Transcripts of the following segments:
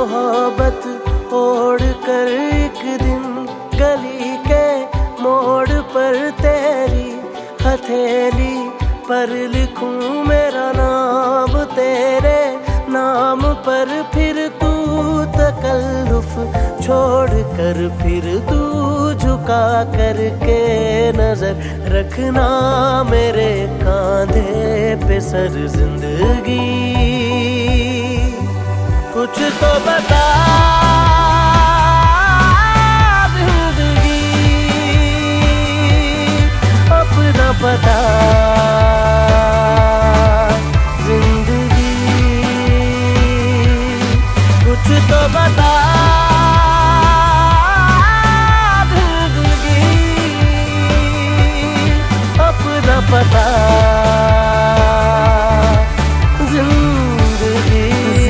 मोहब्बत ओढ़ कर एक दिन गली के मोड़ पर तेरी हथेली पर लिखूं मेरा नाम तेरे नाम पर, फिर तू तकल्लुफ छोड़ कर फिर तू झुका करके नजर रखना मेरे कांधे पे सर जिंदगी। कुछ तो बता जिंदगी, अपना पता जिंदगी, कुछ तो बता जिंदगी, अपना पता जिंदगी।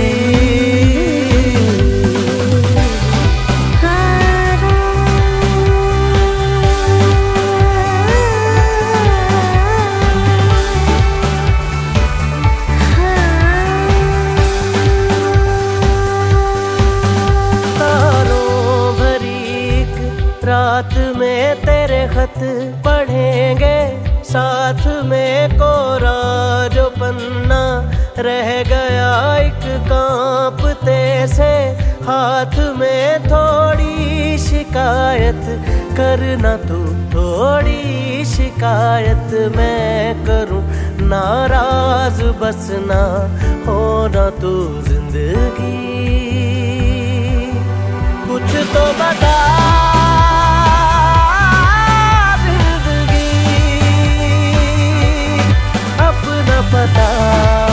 रात में तेरे खत पढ़ेंगे साथ में, कोरा जो पन्ना रह गया एक कांपते से हाथ में, थोड़ी शिकायत करना तू थोड़ी शिकायत मैं करूं, नाराज बस ना होना तू जिंदगी। कुछ तो बता पता